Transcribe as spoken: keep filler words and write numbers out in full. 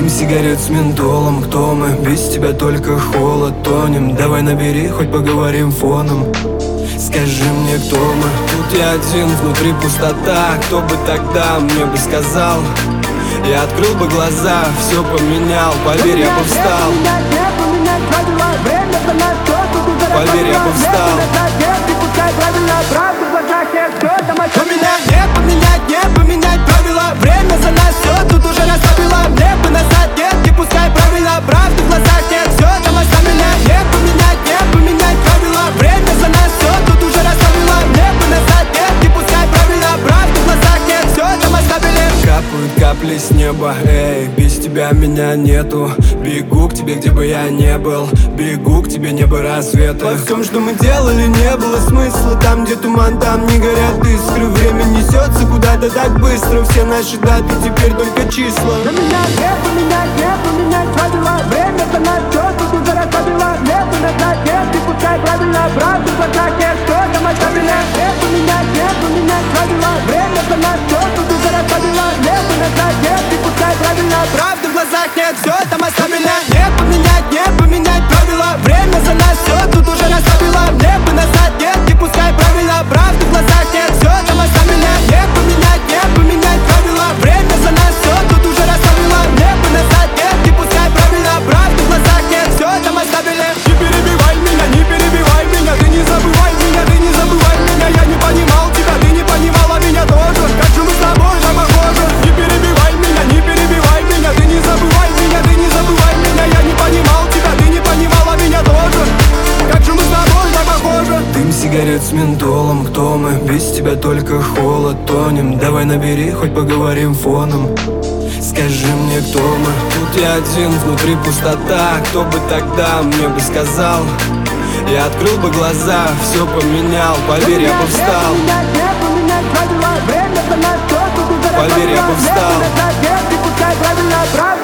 Дым сигарет с ментолом. Кто мы? Без тебя только холод тонем. Давай набери, хоть поговорим фоном. Скажи мне, кто мы? Тут я один, внутри пустота. Кто бы тогда мне бы сказал? Я открыл бы глаза, все поменял. Поверь, я бы встал. Поверь, я бы встал. Поменять, не поменять, не поменять правила. Время за нас все тут уже расслабило. Мне бы назад, нет, не пускай правила. Правды в глазах нет, все там оставили. Не поменять, не поменять правила. Время за нас все тут уже расслабило. Мне бы назад, нет, не пускай правила. Правды в глазах нет, все там оставили. Капают капли с неба, эй, без тебя меня нету. Бегу к тебе, где бы я не был. Бегу к тебе, небо рассвета. Во всем, что мы делали, не было смысла. Там, где туман, там не горят искры. Время несется куда-то так быстро. Все наши даты теперь только числа. Поменять, не поменять, не поменять правила. Время за нас все тут уже расслабило. Мне бы назад, нет, не пускай правила. Правды в глазах нет, все там оставили. Не поменять, не поменять правила. Время за нас все тут уже расслабило. Мне бы назад, нет, не пускай правила. Правды в глазах нет, все там оставили. Не поменять, не поменять правила. Время за нас все тут уже расслабило. Мне бы назад, нет, не пускай правила. Правды в глазах нет, все там оставили. Не поменять, не поменять правила. Время за нас все тут уже расслабило. Мне бы назад, нет, не пускай правила. Правды в глазах нет, все там оставили. Не перебивай меня, не перебивай меня. Ты не забывай меня, ты не забывай меня. Я не понимал тебя, ты не понимала меня тоже. Как же мы с тобой так похожи. Не перебивай меня, не перебивай меня. Ты не забывай меня, ты не забывай меня. Я не понимал тебя, ты не понимала меня тоже. Как же мы с тобой так похожи. Дым сигарет с ментолом. Кто мы? Без тебя только холод тонем. Давай набери, хоть поговорим фоном. Скажи мне, кто мы? Тут я один, внутри пустота. Кто бы тогда мне бы сказал? Я открыл бы глаза, все поменял. Поверь, я бы встал. Поверь, я бы встал.